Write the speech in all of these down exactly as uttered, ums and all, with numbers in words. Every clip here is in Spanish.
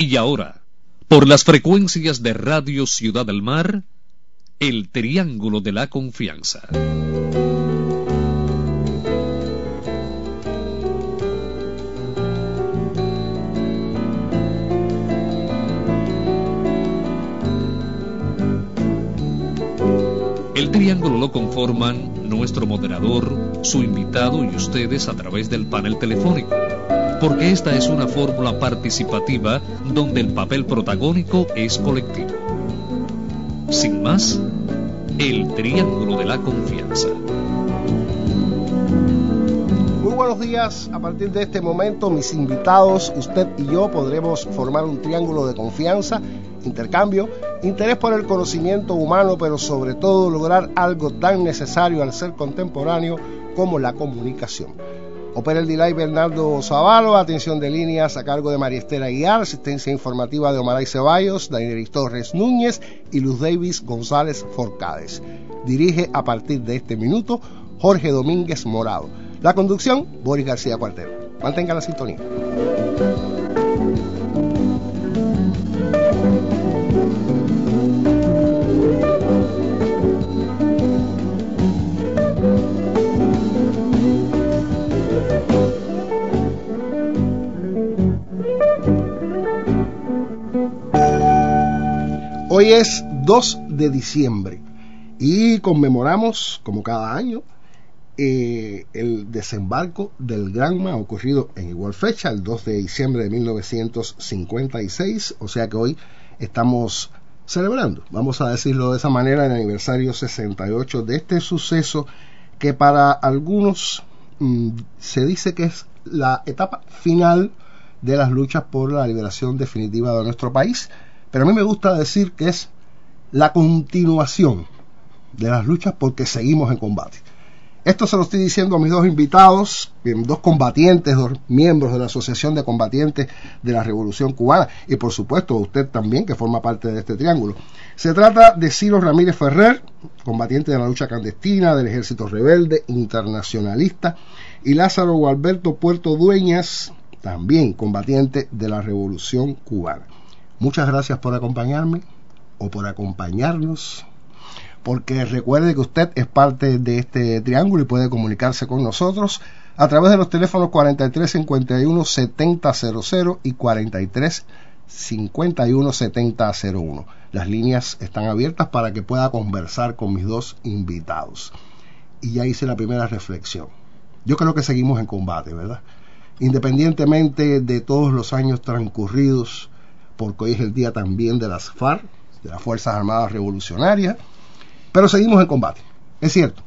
Y ahora, por las frecuencias de Radio Ciudad del Mar, el Triángulo de la Confianza. El triángulo lo conforman nuestro moderador, su invitado y ustedes a través del panel telefónico, porque esta es una fórmula participativa donde el papel protagónico es colectivo. Sin más, el Triángulo de la Confianza. Muy buenos días. A partir de este momento, mis invitados, usted y yo, podremos formar un triángulo de confianza, intercambio, interés por el conocimiento humano, pero sobre todo lograr algo tan necesario al ser contemporáneo como la comunicación. Opera el delay Bernardo Zavalo, atención de líneas a cargo de María Estela Aguiar, asistencia informativa de Omaray Ceballos, Daniel Torres Núñez y Luz Davis González Forcades. Dirige a partir de este minuto Jorge Domínguez Morado. La conducción, Boris García Cuartero. Mantenga la sintonía. Hoy es dos de diciembre y conmemoramos, como cada año, eh, el desembarco del Granma ocurrido en igual fecha, el dos de diciembre de mil novecientos cincuenta y seis, o sea que hoy estamos celebrando, vamos a decirlo de esa manera, el aniversario sesenta y ocho de este suceso que para algunos mmm, se dice que es la etapa final de las luchas por la liberación definitiva de nuestro país. Pero a mí me gusta decir que es la continuación de las luchas porque seguimos en combate. Esto se lo estoy diciendo a mis dos invitados, dos combatientes, dos miembros de la Asociación de Combatientes de la Revolución Cubana y por supuesto a usted también que forma parte de este triángulo. Se trata de Ciro Ramírez Ferrer, combatiente de la lucha clandestina del Ejército Rebelde Internacionalista, y Lázaro Gualberto Puerto Dueñas, también combatiente de la Revolución Cubana. Muchas gracias por acompañarme o por acompañarnos, porque recuerde que usted es parte de este triángulo y puede comunicarse con nosotros a través de los teléfonos cuarenta y tres cincuenta y uno setenta cero cero y cuarenta y tres cincuenta y uno setenta cero uno. Las líneas están abiertas para que pueda conversar con mis dos invitados. Y ya hice la primera reflexión. Yo creo que seguimos en combate, ¿verdad? Independientemente de todos los años transcurridos, porque hoy es el día también de las FARC, de las Fuerzas Armadas Revolucionarias, pero seguimos en combate, es cierto.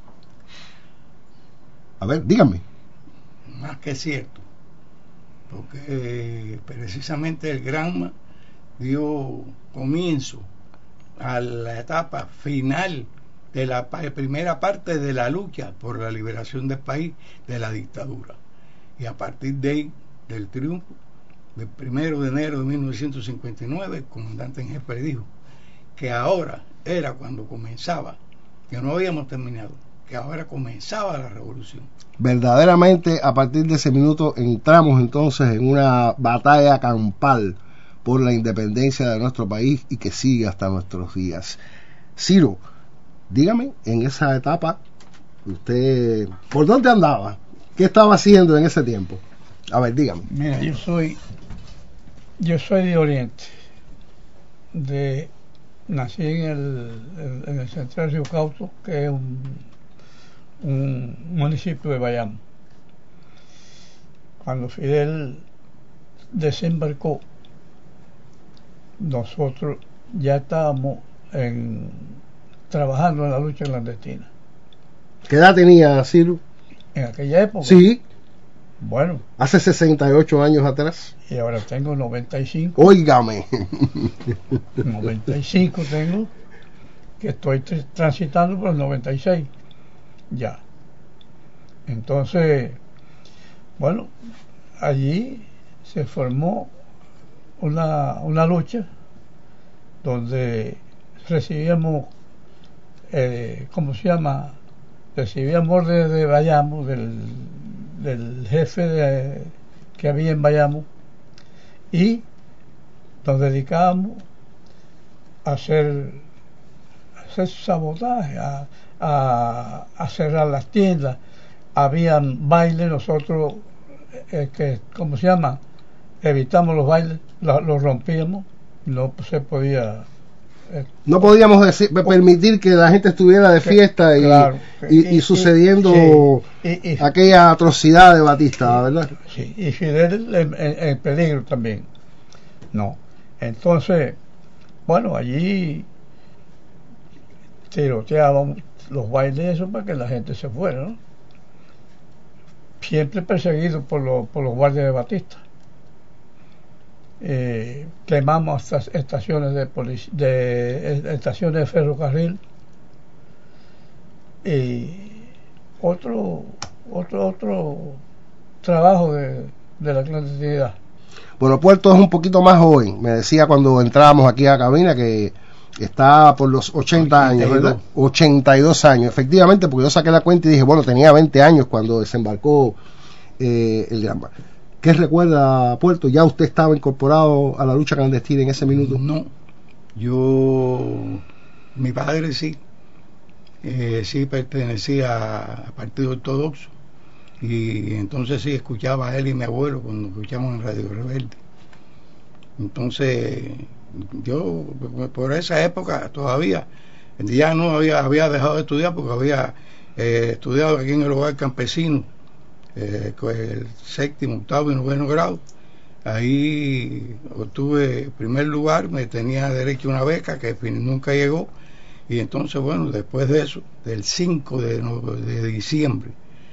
A ver, díganme. Más que cierto, porque eh, precisamente el Granma dio comienzo a la etapa final de la primera parte de la lucha por la liberación del país de la dictadura, y a partir de ahí, del triunfo del primero de enero de mil novecientos cincuenta y nueve, el comandante en jefe dijo que ahora era cuando comenzaba, que no habíamos terminado, que ahora comenzaba la revolución. Verdaderamente, a partir de ese minuto entramos entonces en una batalla campal por la independencia de nuestro país y que sigue hasta nuestros días. Ciro, dígame, en esa etapa, usted, ¿por dónde andaba? ¿Qué estaba haciendo en ese tiempo? A ver, dígame. Mira, yo soy yo soy de Oriente, de nací en el, en el Central Río Cauto, que es un, un municipio de Bayamo. Cuando Fidel desembarcó, nosotros ya estábamos en, trabajando en la lucha clandestina. ¿Qué edad tenía Ciro? En aquella época. Sí. Bueno. Hace sesenta y ocho años atrás. Y ahora tengo noventa y cinco. Óigame. noventa y cinco tengo, que estoy tr- transitando por el noventa y seis. Ya. Entonces, bueno, allí se formó una, una lucha donde recibíamos, eh, ¿cómo se llama? Recibíamos órdenes de Bayamo, del, del jefe de, que había en Bayamo, y nos dedicábamos a hacer, a hacer sabotaje, a, a, a cerrar las tiendas. Habían bailes, nosotros, eh, que, ¿cómo se llama? Evitamos los bailes, los, los rompíamos, no se podía. Eh, no podíamos decir, permitir que la gente estuviera de fiesta y, claro, y, y, y sucediendo sí, y, y, aquella atrocidad de Batista, ¿verdad? Sí, y Fidel en, en, en peligro también. No. Entonces, bueno, allí tiroteábamos los bailes eso para que la gente se fuera, ¿no? Siempre perseguido por, lo, por los guardias de Batista. Eh, quemamos estas estaciones de, polic- de estaciones de ferrocarril y otro otro otro trabajo de, de la clandestinidad. Bueno, Puerto es un poquito más joven. Me decía cuando entrábamos aquí a cabina que está por los ochenta años, ¿verdad? ochenta y dos años, efectivamente, porque yo saqué la cuenta y dije, bueno, tenía veinte años cuando desembarcó eh, el Granma. ¿Qué recuerda, Puerto? ¿Ya usted estaba incorporado a la lucha clandestina en ese minuto? No, yo, mi padre sí, eh, sí pertenecía al Partido Ortodoxo, y entonces sí escuchaba a él y mi abuelo cuando escuchamos en Radio Rebelde. Entonces yo por esa época todavía ya no había, había dejado de estudiar porque había eh, estudiado aquí en el hogar campesino, eh, con el séptimo, octavo y noveno grado. Ahí obtuve primer lugar, me tenía derecho a una beca que nunca llegó, y entonces bueno, después de eso, del cinco de, de diciembre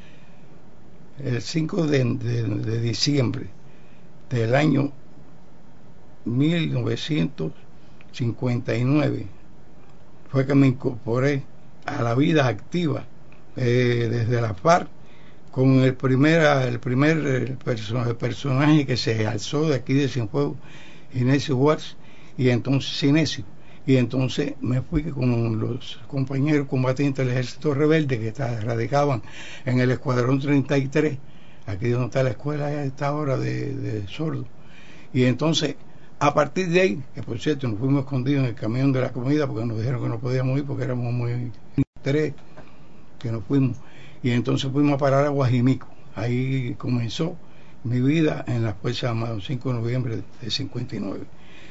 el cinco de, de, de diciembre del año mil novecientos cincuenta y nueve fue que me incorporé a la vida activa, eh, desde la FARC, con el primer, el primer el person, el personaje que se alzó de aquí de Cienfuegos, Inesio Watts, y entonces Inesio, y entonces me fui con los compañeros combatientes del Ejército Rebelde que está, radicaban en el Escuadrón treinta y tres, aquí donde está la escuela a esta hora de, de sordos, y entonces a partir de ahí, que por cierto nos fuimos escondidos en el camión de la comida porque nos dijeron que no podíamos ir porque éramos muy tres, que nos fuimos, y entonces fuimos a parar a Guajimico. Ahí comenzó mi vida en la Fuerza Armada, el cinco de noviembre de cincuenta y nueve.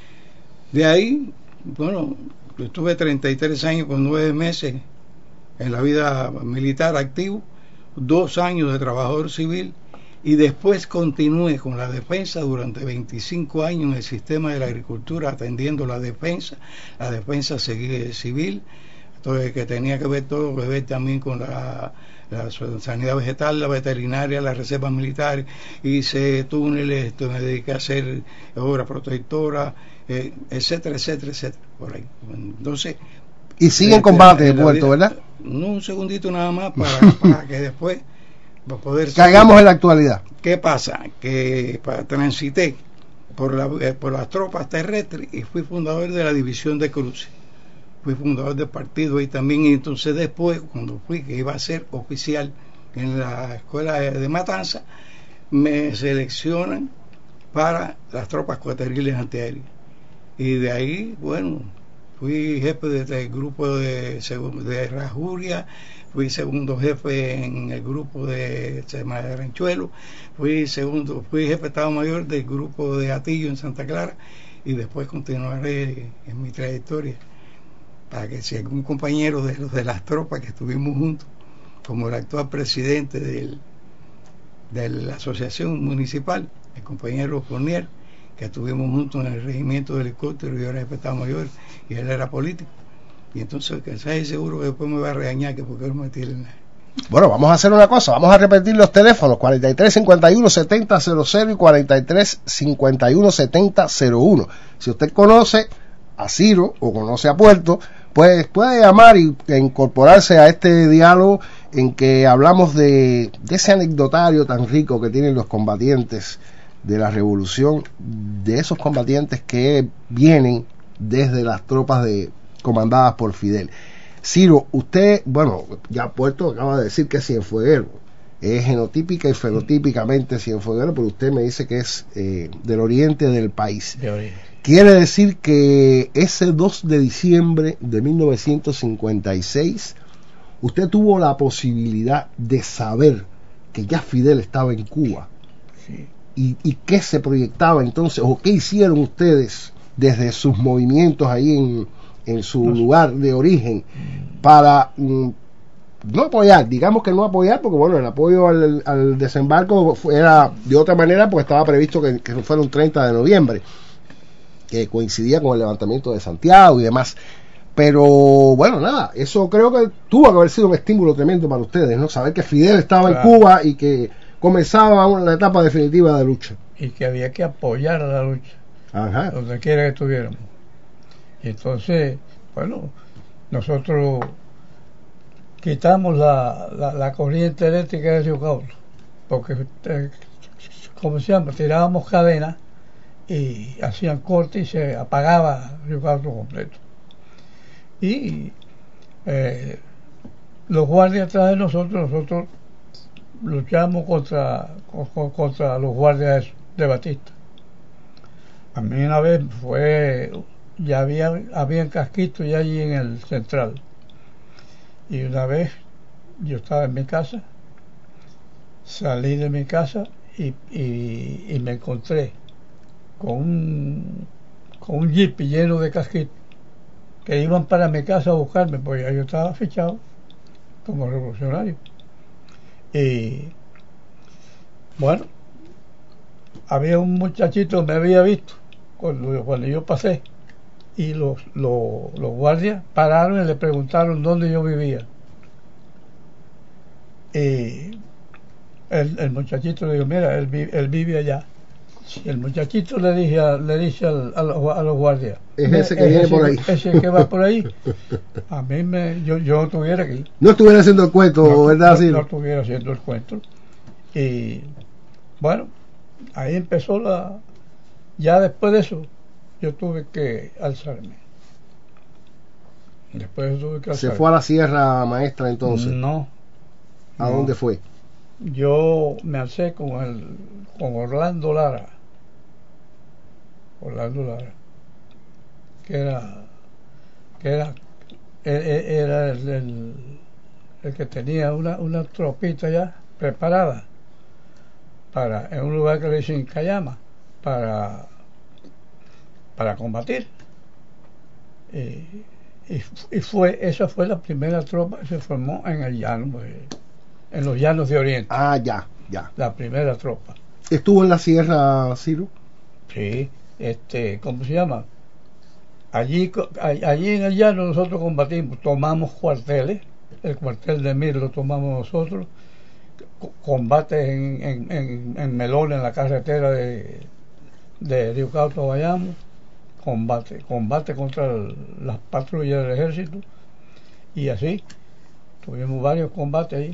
De ahí, bueno, estuve treinta y tres años con nueve meses en la vida militar activo, dos años de trabajador civil, y después continué con la defensa durante veinticinco años en el sistema de la agricultura, atendiendo la defensa, la defensa civil, entonces, que tenía que ver todo, que ver también con la, la sanidad vegetal, la veterinaria, las reservas militares, hice túneles, esto, me dediqué a hacer obras protectoras, eh, etcétera, etcétera, etcétera, por ahí. Entonces, y sigue en combate de Puerto, ¿verdad? No, un segundito nada más para, para que después para poder caigamos en la actualidad. ¿Qué pasa? Que para, transité por, la, eh, por las tropas terrestres y fui fundador de la división de cruces, fui fundador del partido ahí también, y entonces después cuando fui, que iba a ser oficial en la escuela de Matanza, me seleccionan para las tropas cuaterriles antiaéreas, y de ahí, bueno, fui jefe del grupo de, de Rajuria, fui segundo jefe en el grupo de Ranchuelo, fui segundo, fui jefe de Estado Mayor del grupo de Atillo en Santa Clara, y después continuaré en mi trayectoria para que si algún compañero de los de las tropas que estuvimos juntos, como el actual presidente del, de la asociación municipal, el compañero Fournier, que estuvimos juntos en el regimiento de helicóptero, y yo era jefe de Estado Mayor y él era político. Y entonces, que sea seguro que después me va a regañar que porque no me tiren nada. Bueno, vamos a hacer una cosa, vamos a repetir los teléfonos: cuarenta y tres cincuenta y uno setenta cero cero y cuarenta y tres cincuenta y uno setenta cero uno. Si usted conoce a Ciro o conoce a Puerto, pues puede llamar y, e incorporarse a este diálogo en que hablamos de, de ese anecdotario tan rico que tienen los combatientes de la revolución, de esos combatientes que vienen desde las tropas de comandadas por Fidel. Ciro, usted, bueno, ya Puerto acaba de decir que es cienfueguero, es genotípica y fenotípicamente cienfueguero, pero usted me dice que es eh, del oriente del país. De oriente. Quiere decir que ese dos de diciembre de mil novecientos cincuenta y seis usted tuvo la posibilidad de saber que ya Fidel estaba en Cuba. Sí. Y, y qué se proyectaba entonces, o qué hicieron ustedes desde sus movimientos ahí en, en su no. lugar de origen para mm, no apoyar, digamos que no apoyar, porque bueno, el apoyo al, al desembarco era de otra manera, porque estaba previsto que, que fuera un treinta de noviembre, que coincidía con el levantamiento de Santiago y demás. Pero bueno, nada, eso creo que tuvo que haber sido un estímulo tremendo para ustedes, ¿no? Saber que Fidel estaba claro. en Cuba y que comenzaba una, la etapa definitiva de lucha. Y que había que apoyar a la lucha, Ajá. donde quiera que estuviéramos. Y entonces, bueno, nosotros quitamos la, la, la corriente eléctrica de Río Cauto, porque, eh, como se llama, tirábamos cadenas y hacían corte y se apagaba Río Cauto completo. Y eh, los guardias atrás de nosotros, nosotros luchamos contra, contra los guardias de Batista. A mí una vez fue, ya había, había casquitos ya allí en el central. Y una vez yo estaba en mi casa, salí de mi casa y, y, y me encontré con un, con un jeep lleno de casquitos que iban para mi casa a buscarme, porque yo estaba fichado como revolucionario. Y bueno, había un muchachito que me había visto cuando, cuando yo pasé, y los, los, los guardias pararon y le preguntaron dónde yo vivía. Y el, el muchachito le dijo, mira, él, él vive allá. Y el muchachito le dice, a, le dice al, a, los, a los guardias, es ese que viene ese, por ahí, ese que va por ahí. A mí me, yo, yo no estuviera aquí, no estuviera haciendo el cuento, no, ¿verdad? No, sí. no estuviera haciendo el cuento. Y bueno, ahí empezó la, ya después de eso yo tuve que alzarme. Después tuve que alzarme. ¿Se fue a la Sierra Maestra entonces? No. ¿A no. dónde fue? Yo me alcé con el con Orlando Lara. Orlando Lara. Que era que era era el, el, el que tenía una, una tropita ya preparada para, en un lugar que le dicen Cayama, para para combatir. Y, y, y fue, esa fue la primera tropa que se formó en el llano, en los llanos de Oriente. Ah, ya, ya. La primera tropa. ¿Estuvo en la Sierra, Ciro? Sí, este, ¿cómo se llama? Allí, allí en el llano nosotros combatimos, tomamos cuarteles, el cuartel de Mir lo tomamos nosotros, combates en, en, en, en Melón, en la carretera de, de Río Cauto a Bayamo, combate, combate contra el, las patrullas del ejército, y así, tuvimos varios combates ahí.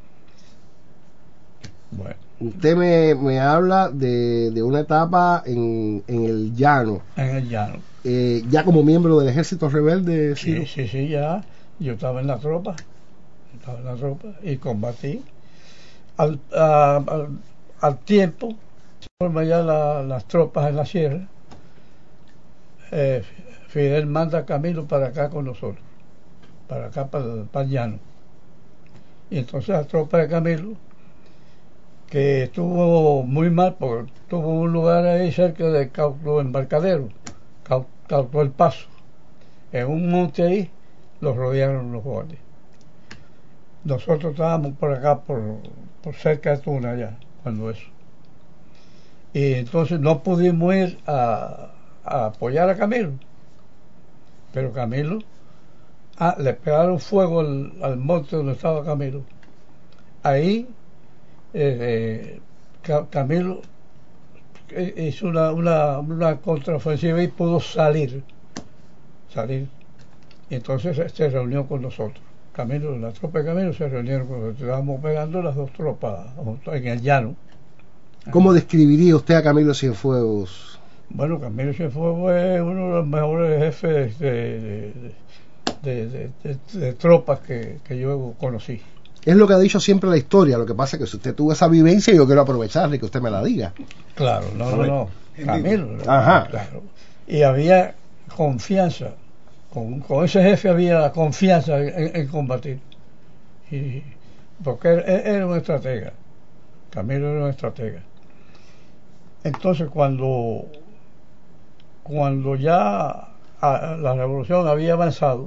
Bueno. Usted me, me habla de, de una etapa en, en el llano. En el llano. Eh, ya como miembro del ejército rebelde, sí, sí, sí, ya. Yo estaba en la tropa, estaba en la tropa y combatí. Al, a, al, al tiempo, se forman ya la, las tropas en la sierra. Eh, Fidel manda a Camilo para acá con nosotros, para acá, para, para el llano. Y entonces la tropa de Camilo, que estuvo muy mal, porque tuvo un lugar ahí cerca de Cauto Embarcadero, Cauto El Paso, en un monte ahí, los rodearon los guardias. Nosotros estábamos por acá, por, por cerca de Tuna, allá, cuando eso. Y entonces no pudimos ir a, a apoyar a Camilo, pero Camilo, ah, le pegaron fuego al, al monte donde estaba Camilo. Ahí Eh, eh, Camilo hizo una, una, una contraofensiva y pudo salir salir y entonces se, se reunió con nosotros. Camilo, la tropa de Camilo se reunieron con nosotros, estábamos pegando las dos tropas en el llano. ¿Cómo describiría usted a Camilo Cienfuegos? Bueno, Camilo Cienfuegos es uno de los mejores jefes de, de, de, de, de, de tropas que, que yo conocí. es lo que ha dicho siempre la historia. Lo que pasa es que si usted tuvo esa vivencia, yo quiero aprovecharle que usted me la diga. Claro, no, no, no, Camilo. Ajá. Claro. Y había confianza, con, con ese jefe había confianza en, en combatir. Y, porque él, él era un estratega, Camilo era un estratega. Entonces cuando, cuando ya a, la revolución había avanzado,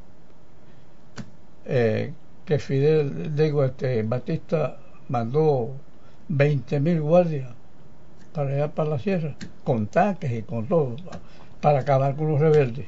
eh, que Fidel, digo, este, Batista mandó veinte mil guardias para allá para la sierra, con tanques y con todo, para acabar con los rebeldes.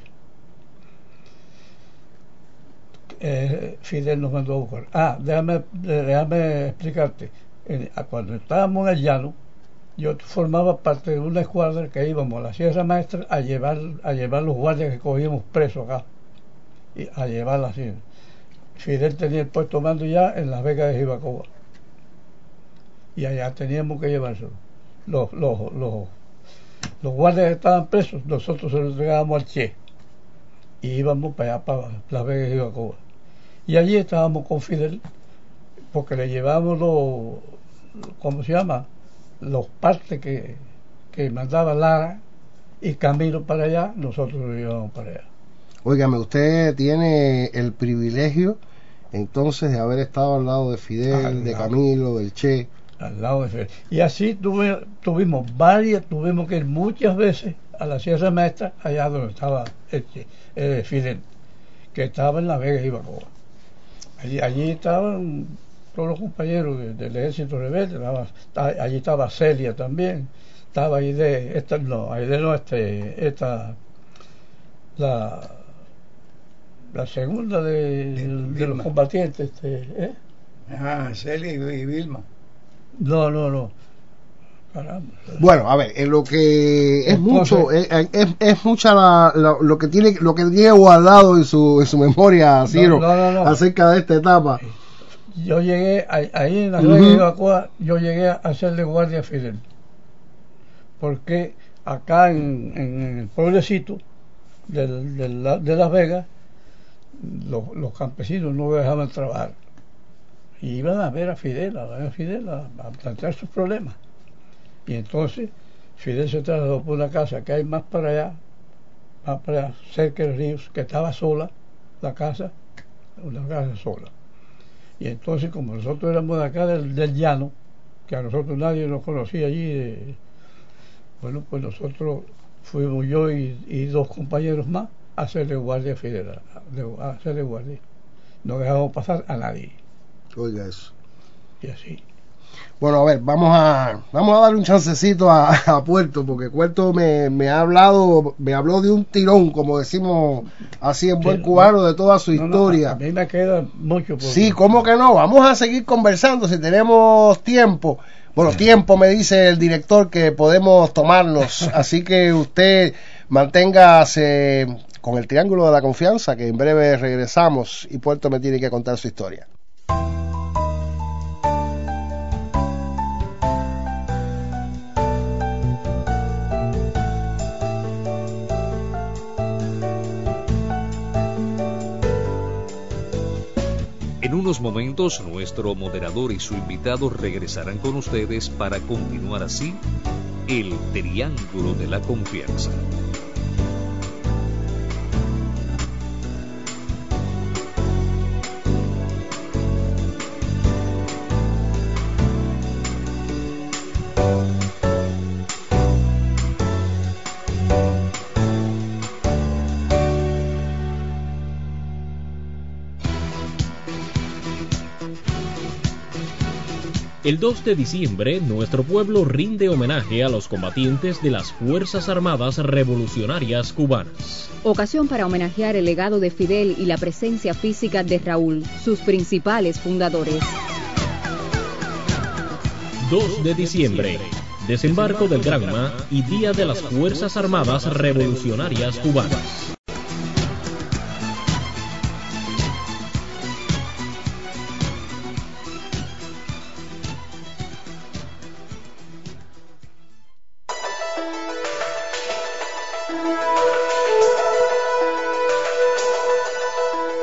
Eh, Fidel nos mandó a buscar. Ah, déjame, déjame explicarte. Eh, cuando estábamos en el llano, yo formaba parte de una escuadra que íbamos a la Sierra Maestra a llevar, a llevar los guardias que cogíamos presos acá, y a llevar la sierra. Fidel tenía el puesto mando ya en Las Vegas de Jibacoa, y allá teníamos que llevárselo. Los, los, los, los guardias que estaban presos, nosotros se los entregábamos al Che y íbamos para allá, para Las Vegas de Jibacoa. Y allí estábamos con Fidel, porque le llevábamos los, ¿cómo se llama? Los partes que, que mandaba Lara, y camino para allá, nosotros lo llevábamos para allá. Óigame, usted tiene el privilegio entonces de haber estado al lado de Fidel, de Camilo, del Che. Al lado de Fidel. Y así tuve, tuvimos varias, tuvimos que ir muchas veces a la Sierra Maestra, allá donde estaba el Che, eh, Fidel, que estaba en Las Vegas y Bacoa. Allí, allí estaban todos los compañeros de, del ejército rebelde, estaba, allí estaba Celia también, estaba Aide, esta no, Aide no, este, esta, la, la segunda de, de los combatientes, este, ¿eh? Ah, Celia y Vilma. No, no, no. Caramba. Bueno, a ver, en lo que es Entonces, mucho, es, es, es mucha la, la, lo que tiene, lo que tiene guardado en su, en su memoria, Ciro, no, no, no, no. acerca de esta etapa. Yo llegué ahí en la Uh-huh. Vegas de Bacoa, yo llegué a hacerle guardia a Fidel, porque acá en, en el pueblecito de, de, la, de Las Vegas, los, los campesinos no dejaban trabajar y iban a ver a Fidel, a ver a Fidel, a, a plantear sus problemas. Y entonces Fidel se trasladó por una casa que hay más para allá, más para allá, cerca del río, que estaba sola, la casa, una casa sola. Y entonces, como nosotros éramos de acá del, del llano, que a nosotros nadie nos conocía allí, eh, bueno, pues nosotros fuimos yo y, y dos compañeros más a hacerle guardia a Fidel, a, a hacerle guardia. No dejamos pasar a nadie. Oiga eso. Y así. Bueno, a ver, vamos a vamos a darle un chancecito a, a Puerto, porque Puerto me, me ha hablado, me habló de un tirón, como decimos así en buen Sí, cubano, de toda su no, historia. No, a, a mí me queda mucho por Sí, ¿cómo que no? Vamos a seguir conversando si tenemos tiempo. Bueno, tiempo me dice el director que podemos tomarnos, así que usted manténgase con el Triángulo de la Confianza, que en breve regresamos y Puerto me tiene que contar su historia. En unos momentos, nuestro moderador y su invitado regresarán con ustedes para continuar así el Triángulo de la Confianza. El dos de diciembre, nuestro pueblo rinde homenaje a los combatientes de las Fuerzas Armadas Revolucionarias Cubanas. Ocasión para homenajear el legado de Fidel y la presencia física de Raúl, sus principales fundadores. dos de diciembre, desembarco del Granma y Día de las Fuerzas Armadas Revolucionarias Cubanas.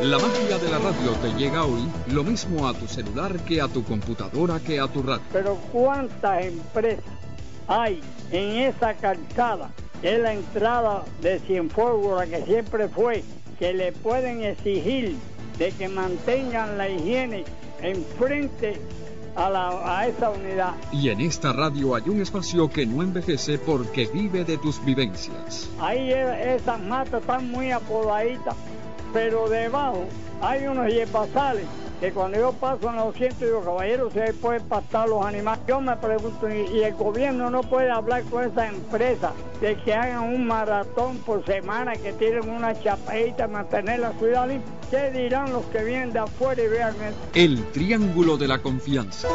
La magia de la radio te llega hoy lo mismo a tu celular que a tu computadora que a tu radio. Pero ¿cuántas empresas hay en esa calzada? Es la entrada de Cienfuegos, la que siempre fue, que le pueden exigir de que mantengan la higiene enfrente a, la, a esa unidad. Y en esta radio hay un espacio que no envejece porque vive de tus vivencias. Ahí esas matas están muy apodaditas, pero debajo hay unos yepazales que cuando yo paso en la doscientos digo, caballero, si ahí pueden pastar los animales. Yo me pregunto, ¿y el gobierno no puede hablar con esas empresas de que hagan un maratón por semana, que tiren una chapadita, mantener la ciudad limpia? ¿Qué dirán los que vienen de afuera y vean eso? El Triángulo de la Confianza.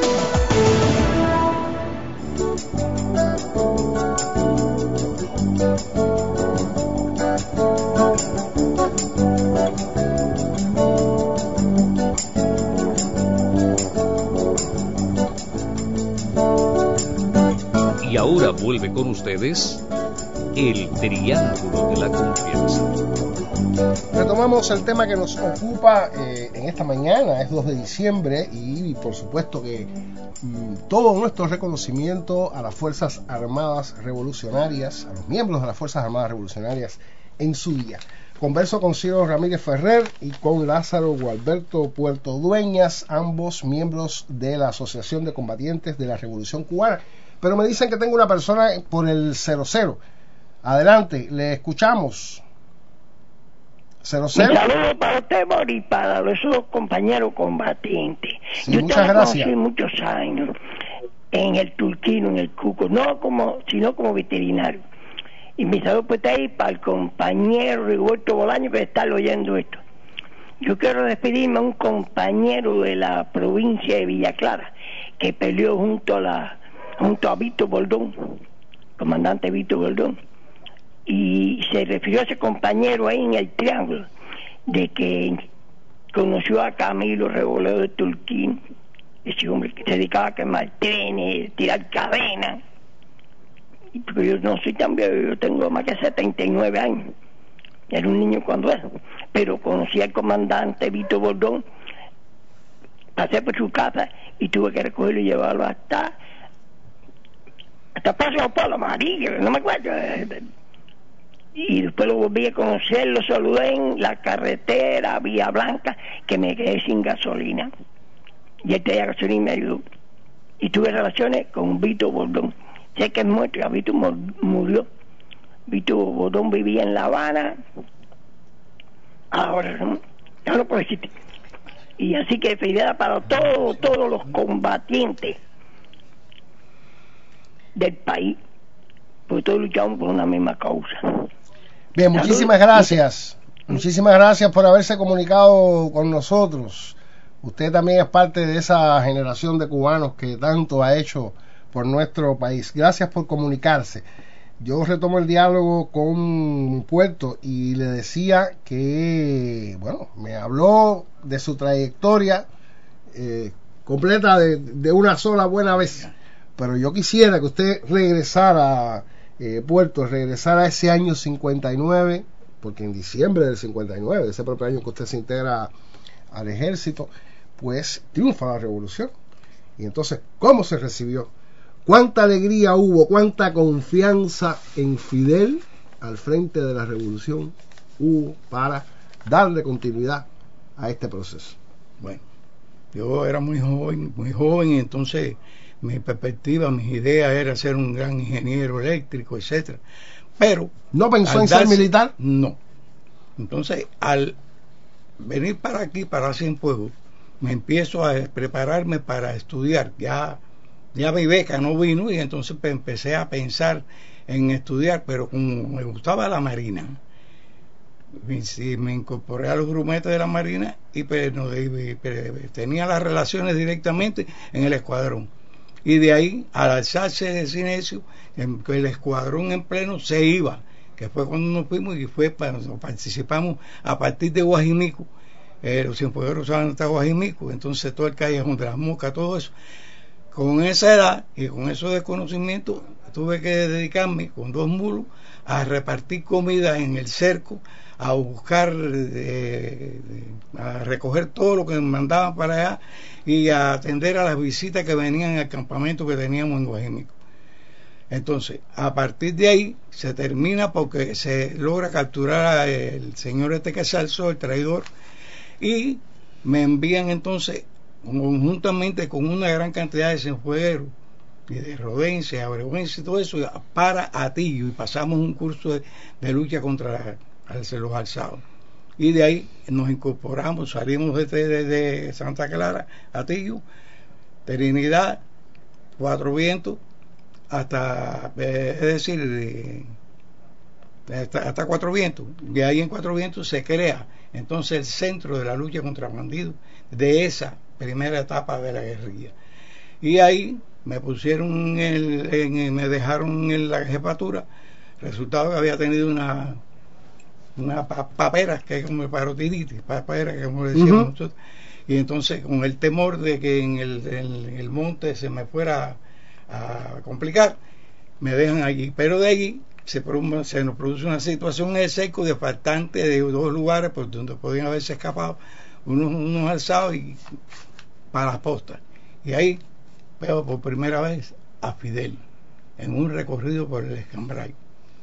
Y ahora vuelve con ustedes el Triángulo de la Confianza. Retomamos el tema que nos ocupa eh, en esta mañana, es dos de diciembre, y por supuesto que mm, todo nuestro reconocimiento a las Fuerzas Armadas Revolucionarias, a los miembros de las Fuerzas Armadas Revolucionarias en su día. Converso con Ciro Ramírez Ferrer y con Lázaro Gualberto Puerto Dueñas, ambos miembros de la Asociación de Combatientes de la Revolución Cubana. Pero me dicen que tengo una persona por el cero cero. Adelante, le escuchamos. cero cero. Un saludo para usted, Boris, y para los dos compañeros combatientes. Sí, Yo muchas gracias. Conocí muchos años en el Turquino, en el Cuco, no como, sino como veterinario. Y mi saludo pues está ahí para el compañero Rigoberto Bolaño que está oyendo esto. Yo quiero despedirme a un compañero de la provincia de Villa Clara que peleó junto a la junto a Víctor Boldón, comandante Víctor Boldón, y se refirió a ese compañero ahí en el Triángulo de que conoció a Camilo Reboleo de Turquín, ese hombre que se dedicaba a quemar trenes, tirar cadenas. Porque yo no soy tan viejo, yo tengo más que setenta y nueve años, era un niño cuando era, pero conocí al comandante Víctor Boldón, pasé por su casa y tuve que recogerlo y llevarlo hasta hasta Paso Polo Amarillo, no me acuerdo, y después lo volví a conocer, lo saludé en la carretera Vía Blanca, que me quedé sin gasolina, y él tenía gasolina y me ayudó, y tuve relaciones con Víctor Boldón. Sé que es muerto, ya Víctor murió. Víctor Boldón vivía en La Habana, ahora no, ya no puedo decirte. Y así que felicidades para todos, todos los combatientes del país, porque todos luchamos por una misma causa. Bien, muchísimas gracias. Muchísimas gracias por haberse comunicado con nosotros. Usted también es parte de esa generación de cubanos que tanto ha hecho por nuestro país. Gracias por comunicarse. Yo retomo el diálogo con Puerto y le decía que, bueno, me habló de su trayectoria eh, completa de, de una sola buena vez. Pero yo quisiera que usted regresara, eh, Puerto, regresara a ese año cincuenta y nueve, porque en diciembre del cincuenta y nueve, ese propio año que usted se integra al ejército, pues triunfa la revolución. Y entonces, ¿cómo se recibió? ¿Cuánta alegría hubo? ¿Cuánta confianza en Fidel al frente de la revolución hubo para darle continuidad a este proceso? Bueno, yo era muy joven, muy joven, y entonces mi perspectiva, mis ideas era ser un gran ingeniero eléctrico, etcétera. Pero ¿no pensó en darse, ser militar? No. Entonces, al venir para aquí, para Cienfuegos, me empiezo a prepararme para estudiar. Ya, ya mi beca no vino, y entonces pues, empecé a pensar en estudiar, pero como me gustaba la Marina, me, me incorporé a los grumetes de la Marina y pues, no, y, pues, tenía las relaciones directamente en el escuadrón. Y de ahí, al alzarse de Cinesio, el escuadrón en pleno se iba, que fue cuando nos fuimos, y fue para participamos a partir de Guajimico. Eh, los cienfuegueros usaban hasta Guajimico, entonces todo el callejón de las moscas, todo eso. Con esa edad y con esos desconocimientos, tuve que dedicarme con dos mulos a repartir comida en el cerco, a buscar, eh, a recoger todo lo que mandaban para allá y a atender a las visitas que venían al campamento que teníamos en Guajímico. Entonces, a partir de ahí se termina porque se logra capturar al señor este que se alzó, el traidor, y me envían entonces conjuntamente con una gran cantidad de cienfuegueros y de rodense, abreguense y todo eso para Atillo, y pasamos un curso de, de lucha contra la, los alzados. Y de ahí nos incorporamos, salimos desde de, de Santa Clara, Atillo, Trinidad, Cuatro Vientos, hasta, eh, es decir, de, hasta, hasta Cuatro Vientos. Y ahí en Cuatro Vientos se crea entonces el centro de la lucha contra bandidos de esa primera etapa de la guerrilla. Y ahí me pusieron el, en, me dejaron en la jefatura, resultado que había tenido una una papera, que es como parotiditis, papera, que como decíamos uh-huh. nosotros, y entonces con el temor de que en el, en el monte se me fuera a, a complicar, me dejan allí, pero de allí se, se nos produce una situación en el seco de faltante de dos lugares por donde podían haberse escapado unos, unos alzados y para las postas, y ahí veo por primera vez a Fidel en un recorrido por el Escambray,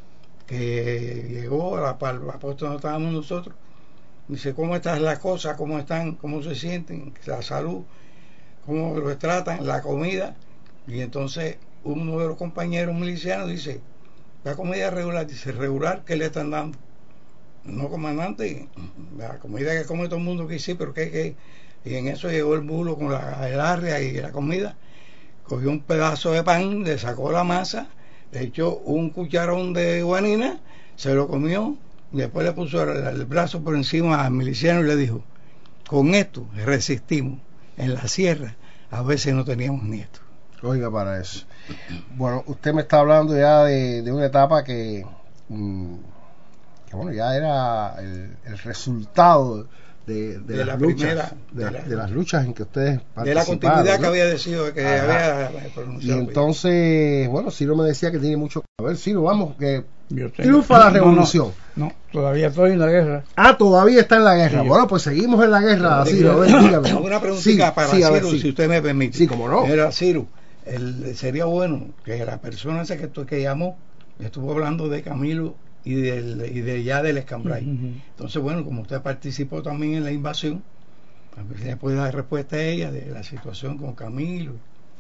que llegó a la, a la posta donde estábamos nosotros. Dice, ¿cómo están las cosas? ¿Cómo están? ¿Cómo se sienten? La salud, ¿cómo los tratan? La comida. Y entonces uno de los compañeros milicianos dice, la comida regular. Dice, regular, ¿qué le están dando? No, comandante, la comida que come todo el mundo, que sí, pero ¿qué, qué? Y en eso llegó el bulo con la, el arria y la comida, cogió un pedazo de pan, le sacó la masa, le echó un cucharón de guanina, se lo comió, después le puso el, el brazo por encima al miliciano y le dijo, con esto resistimos, en la sierra a veces no teníamos nietos. Oiga, para eso. Bueno, usted me está hablando ya de, de una etapa que, mmm, que bueno, ya era el, el resultado de, de, de, las la luchas, primera, de, de, la, de las luchas en que ustedes participaron. De la continuidad, ¿no?, que había decidido, que Ajá. había pronunciado. Y entonces, bueno, Ciro me decía que tiene mucho. A ver, Ciro, vamos, que triunfa la revolución. No, no, no, todavía estoy en la guerra. Ah, todavía está en la guerra. Sí, bueno, pues seguimos en la guerra, Ciro. A ver, dígame. Una preguntita sí, para sí, Ciro, ver, sí. si usted me permite. Sí, cómo no. Era Ciro, el, sería bueno que la persona esa que, que llamó estuvo hablando de Camilo y del y de ya del Escambray. Uh-huh. Entonces, bueno, como usted participó también en la invasión, a ver si le puede dar respuesta a ella de la situación con Camilo.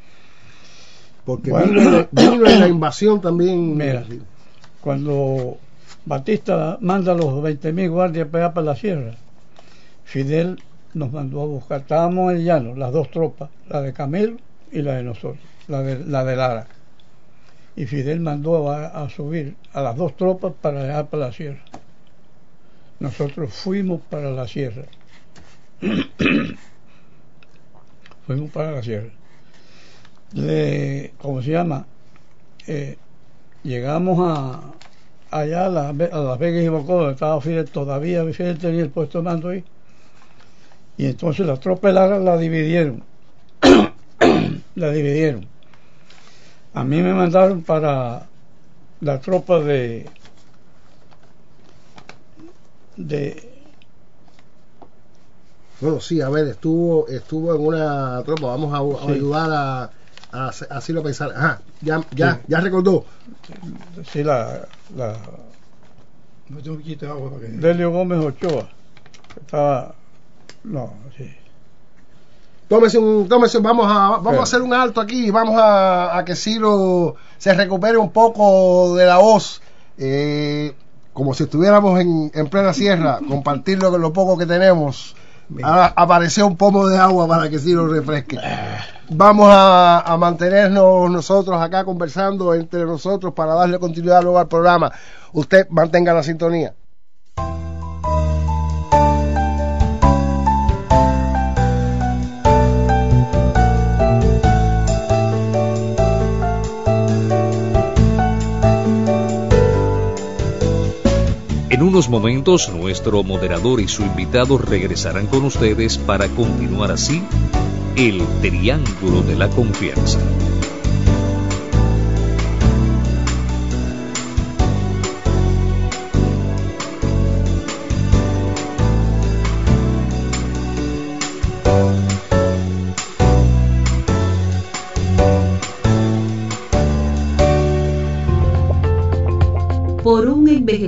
Porque bueno, vino en la invasión también. Mira, cuando Batista manda los veinte mil guardias para allá para la sierra, Fidel nos mandó a buscar. Estábamos en el llano, las dos tropas, la de Camilo y la de nosotros, la de, la de Lara. Y Fidel mandó a, a subir a las dos tropas para allá para la sierra. Nosotros fuimos para la sierra. fuimos para la sierra. Le, ¿Cómo se llama? Eh, llegamos a allá a, la, a Las Vegas y Bocó, donde estaba Fidel. Todavía Fidel tenía el puesto de mando ahí. Y entonces la tropa de Lara la dividieron. la dividieron. A mí me mandaron para la tropa de de bueno, sí, a ver, estuvo estuvo en una tropa, vamos a, a sí. ayudar a, a, a así lo pensar. Ajá, ya ya sí. ya recordó. Sí, la la Delio Gómez Ochoa estaba no, sí. Tómese un, tómese, vamos a vamos sí. a hacer un alto aquí, vamos a, a que Ciro se recupere un poco de la voz, eh, como si estuviéramos en, en plena sierra, compartir lo, lo poco que tenemos. Ahora apareció un pomo de agua para que Ciro refresque. Vamos a, a mantenernos nosotros acá conversando entre nosotros para darle continuidad luego al programa. Usted mantenga la sintonía. En unos momentos, nuestro moderador y su invitado regresarán con ustedes para continuar así el Triángulo de la Confianza.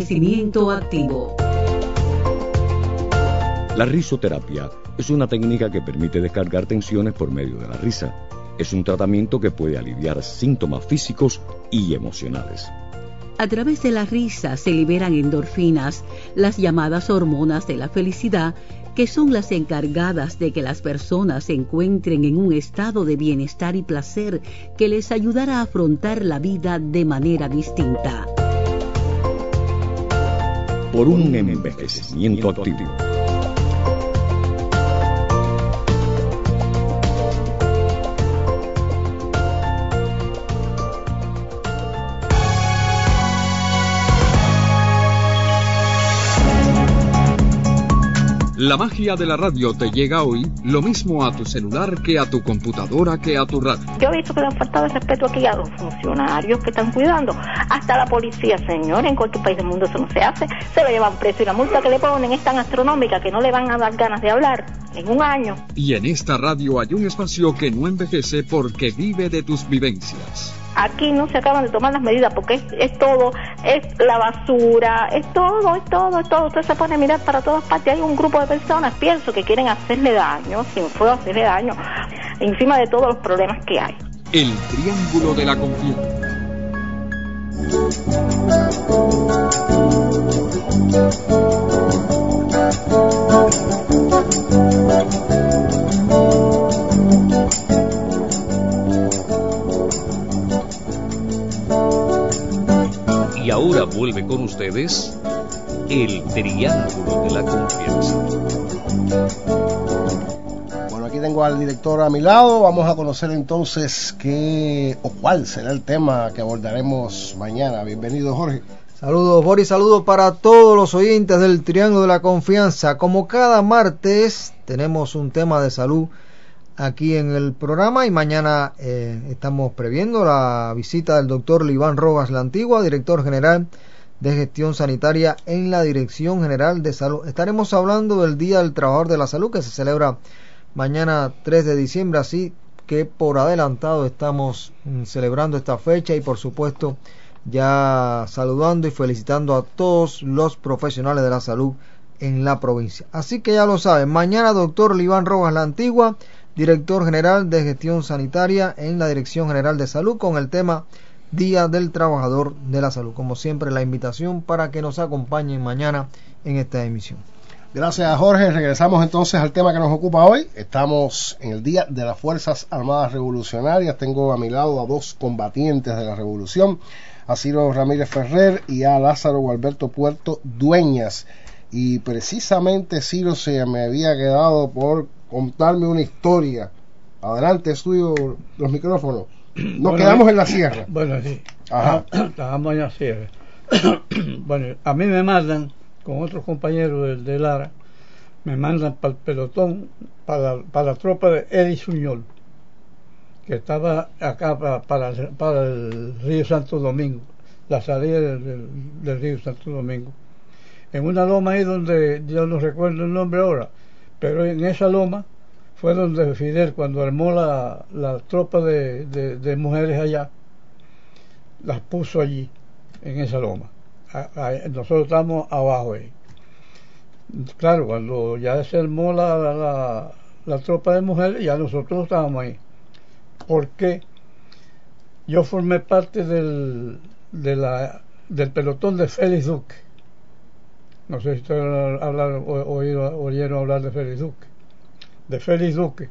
envejecimiento activo. La risoterapia es una técnica que permite descargar tensiones por medio de la risa. Es un tratamiento que puede aliviar síntomas físicos y emocionales. A través de la risa se liberan endorfinas, las llamadas hormonas de la felicidad, que son las encargadas de que las personas se encuentren en un estado de bienestar y placer que les ayudará a afrontar la vida de manera distinta. Por un envejecimiento activo. La magia de la radio te llega hoy, lo mismo a tu celular que a tu computadora que a tu radio. Yo he visto que le han faltado el respeto aquí a los funcionarios que están cuidando, hasta la policía, señor, en cualquier país del mundo eso no se hace, se lo llevan preso y la multa que le ponen es tan astronómica que no le van a dar ganas de hablar en un año. Y en esta radio hay un espacio que no envejece porque vive de tus vivencias. Aquí no se acaban de tomar las medidas porque es, es todo, es la basura, es todo, es todo, es todo. Usted se pone a mirar para todas partes. Hay un grupo de personas, pienso, que quieren hacerle daño, sin puedo hacerle daño, encima de todos los problemas que hay. El Triángulo de la Confianza. Y ahora vuelve con ustedes el Triángulo de la Confianza. Bueno, aquí tengo al director a mi lado. Vamos a conocer entonces qué o cuál será el tema que abordaremos mañana. Bienvenido, Jorge. Saludos, Boris, saludos para todos los oyentes del Triángulo de la Confianza. Como cada martes tenemos un tema de salud aquí en el programa y mañana eh, estamos previendo la visita del doctor Liván Rojas La Antigua, director general de gestión sanitaria en la Dirección General de Salud. Estaremos hablando del Día del Trabajador de la Salud, que se celebra mañana tres de diciembre, así que por adelantado estamos mm, celebrando esta fecha y por supuesto ya saludando y felicitando a todos los profesionales de la salud en la provincia. Así que ya lo saben, mañana doctor Liván Rojas La Antigua, director general de gestión sanitaria en la Dirección General de Salud, con el tema Día del Trabajador de la Salud. Como siempre, la invitación para que nos acompañen mañana en esta emisión. Gracias, Jorge. Regresamos entonces al tema que nos ocupa hoy. Estamos en el Día de las Fuerzas Armadas Revolucionarias. Tengo a mi lado a dos combatientes de la revolución, a Ciro Ramírez Ferrer y a Lázaro Gualberto Puerto Dueñas. Y precisamente Ciro se me había quedado por contarme una historia. Adelante, estudio los micrófonos. Nos bueno, quedamos en la sierra. Bueno, sí. Ajá. Estábamos en la sierra. Bueno, a mí me mandan, con otros compañeros de, de Lara, me mandan para el pelotón, para, para la tropa de Eddie Suñol, que estaba acá para, para, para el río Santo Domingo, la salida del, del, del río Santo Domingo. En una loma ahí donde, yo no recuerdo el nombre ahora, pero en esa loma fue donde Fidel, cuando armó la, la tropa de, de, de mujeres allá, las puso allí, en esa loma. A, a, nosotros estamos abajo ahí. Claro, cuando ya se armó la, la, la tropa de mujeres, ya nosotros estábamos ahí. Porque yo formé parte del, de la, del pelotón de Félix Duque. No sé si ustedes hablaron, o, oído, oyeron hablar de Félix Duque. de Félix Duque,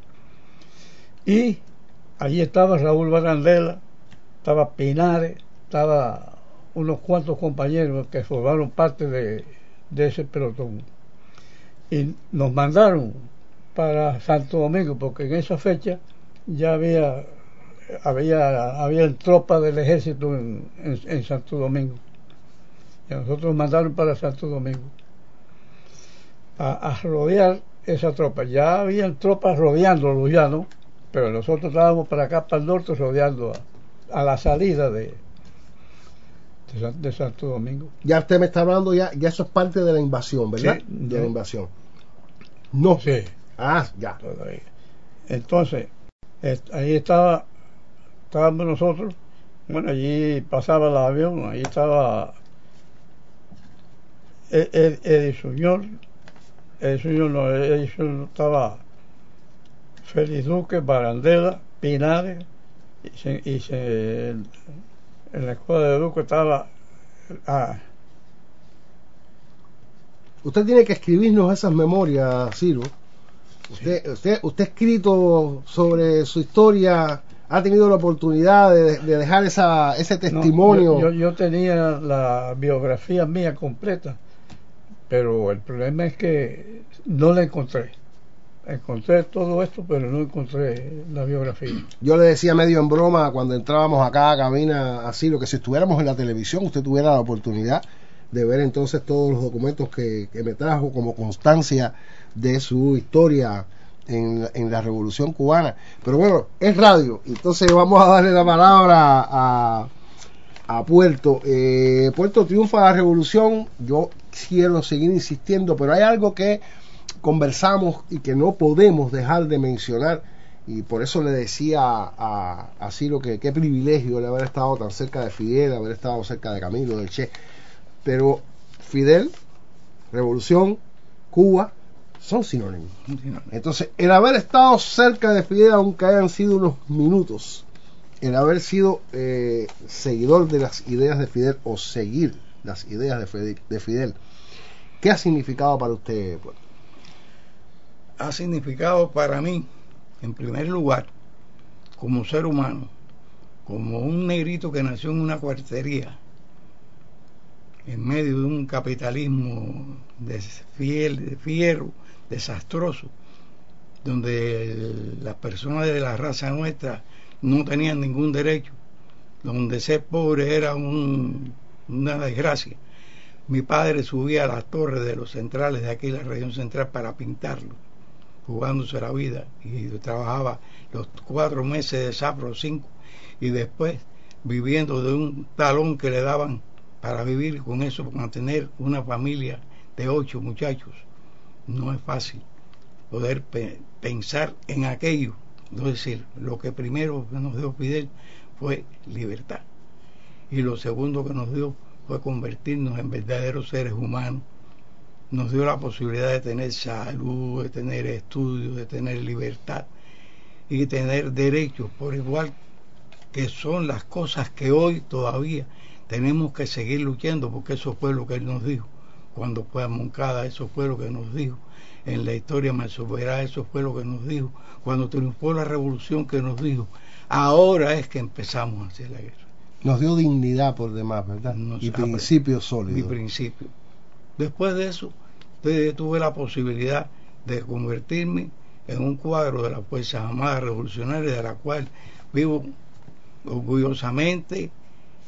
y allí estaba Raúl Barandela, estaba Pinares, estaba unos cuantos compañeros que formaron parte de, de ese pelotón, y nos mandaron para Santo Domingo, porque en esa fecha ya había había había tropas del ejército en, en, en Santo Domingo, y a nosotros nos mandaron para Santo Domingo a, a rodear esa tropa. Ya habían tropas rodeando los llanos, pero nosotros estábamos para acá, para el norte, rodeando a, a la salida de, de, de Santo Domingo. Ya usted me está hablando, ya, ya eso es parte de la invasión, ¿verdad? Sí, de sí. la invasión. No. Sí. Ah, ya. Todavía. Entonces, est- ahí estaba, estábamos nosotros, bueno, allí pasaba el avión, ahí estaba Edison Junior, Edison Junior no, Edison estaba Félix Duque, Barandela, Pinares, y, se, y se, en la escuela de Duque estaba... Ah, usted tiene que escribirnos esas memorias, Ciro. Usted, sí. usted, usted ha escrito sobre su historia, ha tenido la oportunidad de, de dejar esa, ese testimonio. No, yo, yo, yo tenía la biografía mía completa, pero el problema es que no la encontré. Encontré todo esto, pero no encontré la biografía. Yo le decía medio en broma cuando entrábamos acá a cabina, así, lo que si estuviéramos en la televisión, usted tuviera la oportunidad de ver entonces todos los documentos que, que me trajo como constancia de su historia en, en la Revolución Cubana. Pero bueno, es radio, entonces vamos a darle la palabra a, a Puerto. Eh, Puerto, triunfa la Revolución, yo quiero seguir insistiendo, pero hay algo que conversamos y que no podemos dejar de mencionar, y por eso le decía a, a Ciro que qué privilegio el haber estado tan cerca de Fidel, haber estado cerca de Camilo, del Che. Pero Fidel, Revolución, Cuba son sinónimos. Entonces, el haber estado cerca de Fidel, aunque hayan sido unos minutos, el haber sido eh, seguidor de las ideas de Fidel o seguir las ideas de Fidel, de Fidel, ¿qué ha significado para usted, Puerto? Ha significado para mí, en primer lugar, como ser humano, como un negrito que nació en una cuartería, en medio de un capitalismo de fiel, de fierro, desastroso, donde el, las personas de la raza nuestra no tenían ningún derecho, donde ser pobre era un, una desgracia. Mi padre subía a las torres de los centrales de aquí, la región central, para pintarlo, jugándose la vida, y trabajaba los cuatro meses de Zafro, cinco, y después viviendo de un talón que le daban para vivir con eso, para mantener una familia de ocho muchachos. No es fácil poder pe pensar en aquello. Es decir, lo que primero que nos dio Fidel fue libertad, y lo segundo que nos dio fue convertirnos en verdaderos seres humanos. Nos dio la posibilidad de tener salud, de tener estudios, de tener libertad y de tener derechos por igual, que son las cosas que hoy todavía tenemos que seguir luchando, porque eso fue lo que él nos dijo cuando fue a Moncada, eso fue lo que nos dijo en la historia Marsoberá, eso fue lo que nos dijo cuando triunfó la revolución, que nos dijo, ahora es que empezamos a hacer la guerra. Nos dio dignidad por demás, ¿verdad? Nos y principios sólidos. Y principios. Después de eso, tuve la posibilidad de convertirme en un cuadro de las Fuerzas Armadas Revolucionarias, de la cual vivo orgullosamente,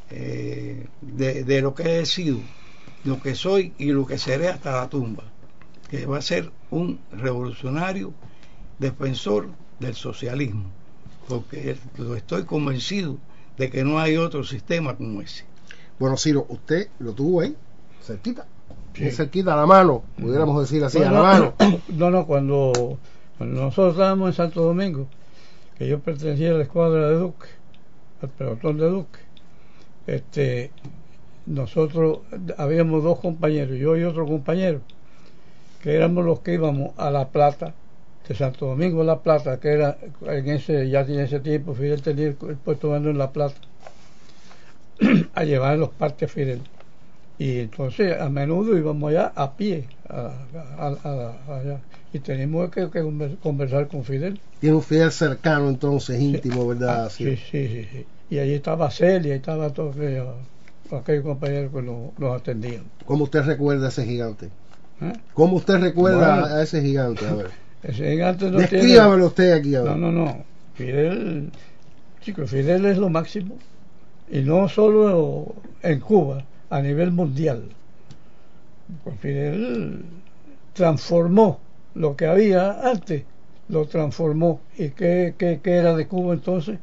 eh, de, de lo que he sido, lo que soy y lo que seré hasta la tumba, que va a ser un revolucionario defensor del socialismo, porque lo estoy convencido de que no hay otro sistema como ese. Bueno, Ciro, usted lo tuvo ahí, cerquita. Sí. Cerquita a la mano, pudiéramos decir así, bueno, a la mano. No, no, cuando, cuando nosotros estábamos en Santo Domingo, que yo pertenecía a la escuadra de Duque, al pelotón de Duque, este, nosotros habíamos dos compañeros, yo y otro compañero, que éramos los que íbamos a La Plata, de Santo Domingo a La Plata, que era en ese, ya en ese tiempo Fidel tenía el, el puesto de mando en La Plata, a llevar los partes a Fidel. Y entonces a menudo íbamos allá a pie, a, a, a, a, allá, y teníamos que, que conversar con Fidel. Tiene un Fidel cercano entonces, sí, íntimo, ¿verdad? Ah, sí, sí, sí, sí. Y allí estaba Celia, y estaba todo aquello, aquellos compañeros que nos, nos atendían. ¿Cómo usted recuerda a ese gigante? ¿Eh? ¿Cómo usted recuerda bueno, a ese gigante? A ver. Ese gigante no Descríbamelo tiene... usted aquí, a ver. No, no, no. Fidel, chicos, Fidel es lo máximo, y no solo en Cuba, a nivel mundial. Pues Fidel transformó lo que había antes, lo transformó. ¿Y qué, qué, qué era de Cuba entonces?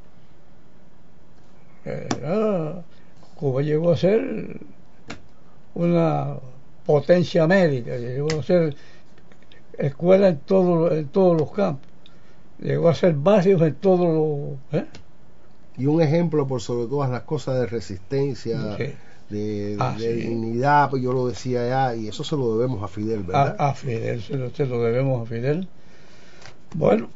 Era, Cuba llegó a ser una potencia médica, llegó a ser escuela en, todo, en todos los campos, llegó a ser barrios en todos los... ¿eh? Y un ejemplo por sobre todas las cosas de resistencia, sí, de, ah, de sí. dignidad, pues yo lo decía ya, y eso se lo debemos a Fidel, ¿verdad? A, a Fidel, se lo, se lo debemos a Fidel. Bueno,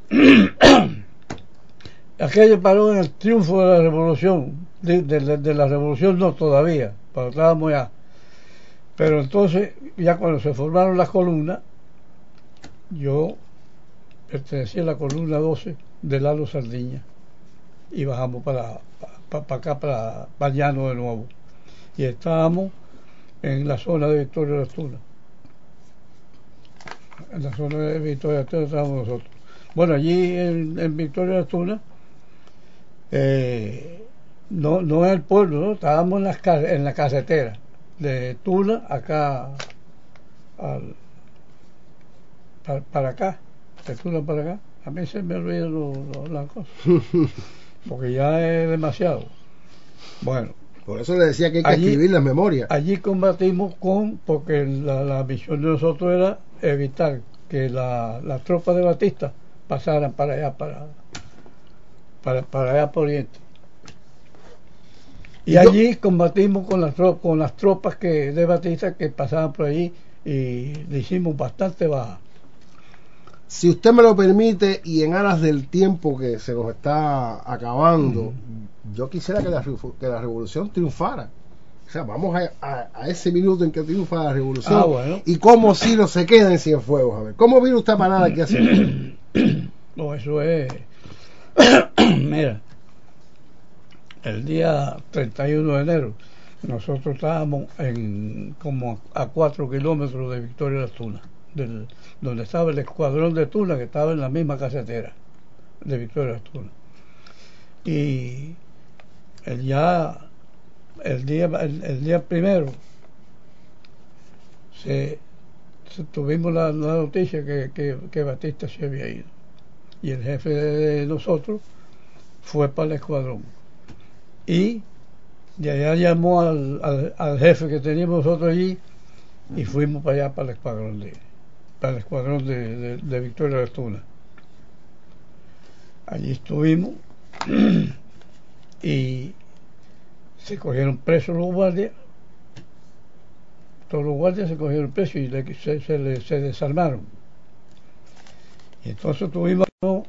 aquello paró en el triunfo de la revolución, de, de, de la revolución no todavía, pero estábamos ya. Pero entonces, ya cuando se formaron las columnas, yo pertenecía a la columna doce de Lalo Sardiña y bajamos para, para, para acá, para Bañano de nuevo. Y estábamos en la zona de Victoria de Astuna. En la zona de Victoria de Astuna estábamos nosotros. Bueno, allí en, en Victoria de Astuna, eh, no, no en el pueblo, ¿no? Estábamos en, las, en la carretera de Tuna acá al, para, para acá, de Tuna para acá. A mí se me olvidan lo, lo, las cosas, porque ya es demasiado. Bueno, por eso le decía que hay que allí, escribir las memorias. Allí combatimos con, porque la, la misión de nosotros era evitar que la, las tropas de Batista pasaran para allá, para, para, para allá por Oriente. Y allí combatimos con las, con las tropas que de Batista que pasaban por allí y le hicimos bastante baja. Si usted me lo permite y en aras del tiempo que se nos está acabando, mm. yo quisiera que la, que la revolución triunfara. O sea, vamos a, a, a ese minuto en que triunfa la revolución. Ah, bueno. Y cómo si no se queda en Cienfuegos. A ver, ¿cómo vino usted para nada aquí a Cienfuegos? No, eso es... Mira, el día treinta y uno de enero nosotros estábamos en como a cuatro kilómetros de Victoria de Astuna, del, donde estaba el escuadrón de Tuna, que estaba en la misma casetera de Victoria de Astuna. Y el ya el día el, el día primero se, se tuvimos la, la noticia que, que, que Batista se había ido y el jefe de nosotros fue para el escuadrón y de allá llamó al, al, al jefe que teníamos nosotros allí y fuimos para allá para el escuadrón de para el escuadrón de, de, de Victoria de Astuna. Allí estuvimos y se cogieron presos los guardias, todos los guardias se cogieron presos y le, se, se, le, se desarmaron. Y entonces tuvimos,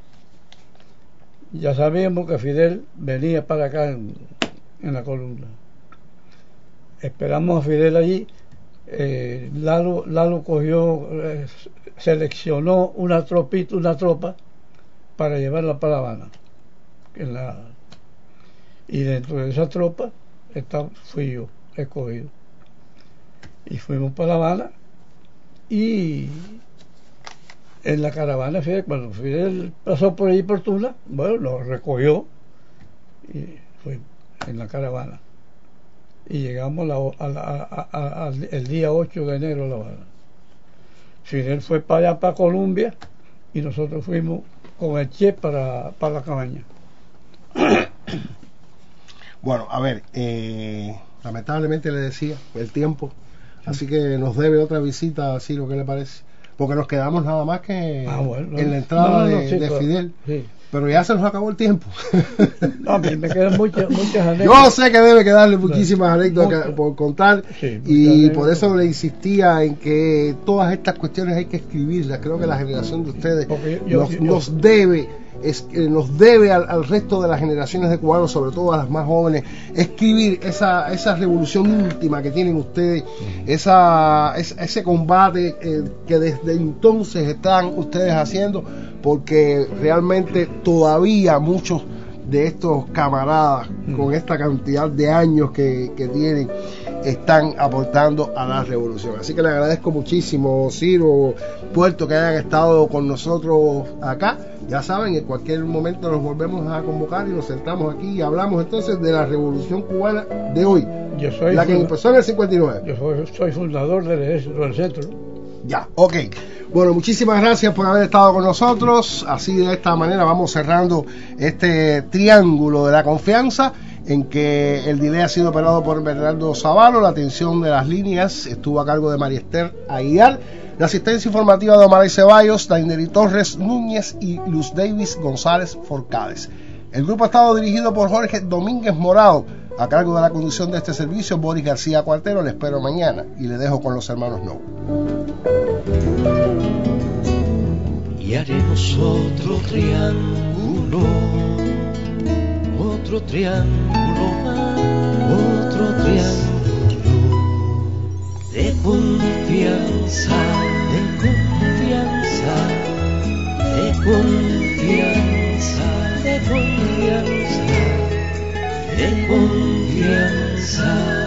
ya sabíamos que Fidel venía para acá en, en la columna. Esperamos a Fidel allí. Eh, Lalo, Lalo cogió, eh, seleccionó una tropita, una tropa para llevarla para La Habana. En la, y dentro de esa tropa está, fui yo, escogido. Y fuimos para La Habana y en la caravana Fidel, cuando Fidel pasó por allí por Tula, bueno, lo recogió y fue en la caravana. Y llegamos la, a la, a, a, a, el día ocho de enero a La Habana. Fidel fue para allá, para Colombia, y nosotros fuimos con el Che para, para la cabaña. Bueno, a ver, eh, lamentablemente le decía el tiempo, así que nos debe otra visita, así lo que le parece, porque nos quedamos nada más que ah, bueno, en la entrada no, no, no, de, sí, de Fidel. Sí. Pero ya se nos acabó el tiempo. No, me quedan muchas, muchas anécdotas. Yo sé que debe quedarle muchísimas anécdotas muchas, por contar, sí, y por eso le insistía en que todas estas cuestiones hay que escribirlas. Creo que la generación de ustedes yo, nos, yo, nos yo, debe es, eh, nos debe al, al resto de las generaciones de cubanos, sobre todo a las más jóvenes, escribir esa, esa revolución íntima que tienen ustedes, uh-huh. esa, es, ese combate eh, que desde entonces están ustedes haciendo, porque realmente todavía muchos de estos camaradas uh-huh. con esta cantidad de años que, que tienen están aportando a la revolución. Así que le agradezco muchísimo, Ciro Puerto, que hayan estado con nosotros acá. Ya saben, en cualquier momento nos volvemos a convocar y nos sentamos aquí y hablamos entonces de la revolución cubana de hoy, yo soy la que empezó en el cincuenta y nueve. Yo soy, soy fundador del ejército del centro. Ya, ok. Bueno, muchísimas gracias por haber estado con nosotros. Así, de esta manera vamos cerrando este triángulo de la confianza, en que el delay ha sido operado por Bernardo Zavalo, la atención de las líneas estuvo a cargo de María Esther Aguilar, la asistencia informativa de Omar Ceballos, Daineri Torres Núñez y Luz Davis González Forcades. El grupo ha estado dirigido por Jorge Domínguez Morado. A cargo de la conducción de este servicio, Boris García Cuartero. Le espero mañana y le dejo con los hermanos No. Y haremos otro triángulo, otro triángulo más, otro triángulo de confianza, de confianza, de confianza, de confianza, de confianza.